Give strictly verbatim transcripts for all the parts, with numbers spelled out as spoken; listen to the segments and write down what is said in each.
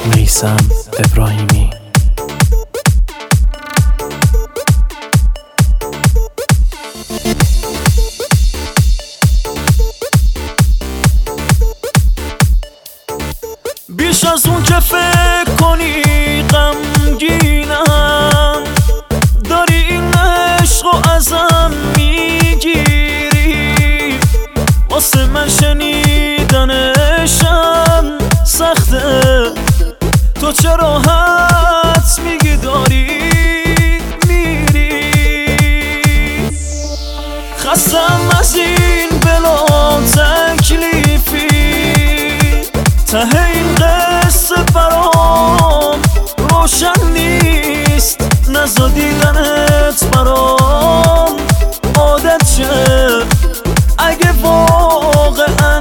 میثم ابراهیمی. بیش از اون که فکر کنی غمگینم، داری این عشق و ازم میگیری. واسه من شنیدنشم سخته، تو چرا حدس میگی داری میری. خستم از این بلا تکلیفی، ته این قصه برام روشن نیست. نزا دیدنت برام عادت شه، اگه واقعا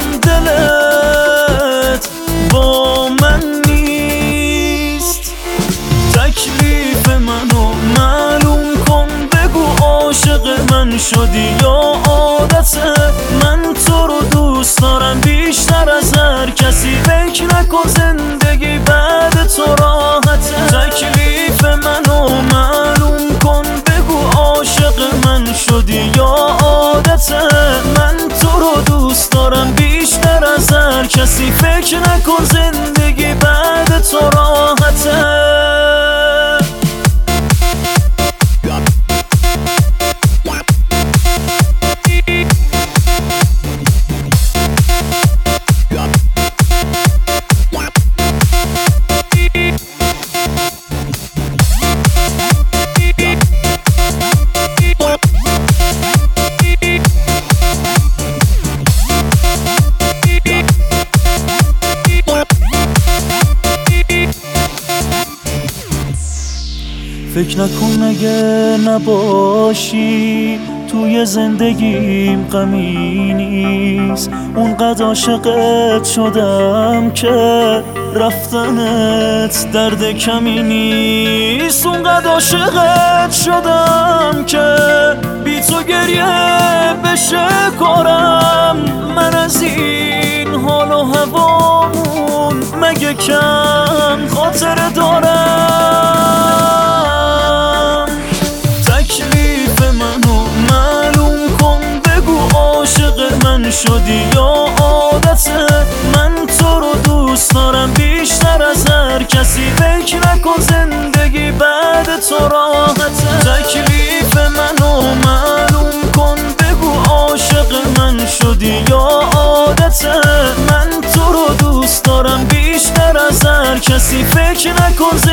دلت با من نیست. تکلیف منو معلوم کن، بگو عاشق من شدی یا عادته. من تو رو دوست دارم بیشتر از هر کسی، فکر نکن زندگی بعد تو راحته. تکلیف منو معلوم کن، بگو عاشق من شدی یا عادته. من تو رو دوست دارم بیشتر از هر کسی، فکر نکن زندگی بعد تو راحته. فکر نکن اگه نباشی توی زندگیم غمی نیست. اونقدر عاشقت شدم که رفتنت درد کمی نیست. اونقدر عاشقت شدم که بی تو گریه بشه کارم. من از این حال و هوامون مگه کم خاطر دارم. تکلیف منو معلوم کن، بگو عاشق من شدی یا عادته. من تو رو دوست دارم بیشتر از هر کسی، فکر نکن زندگی بعد تو راحته. تکلیف منو معلوم کن، بگو عاشق من شدی یا عادته. من تو رو دوست دارم بیشتر از هر کسی، فکر نکن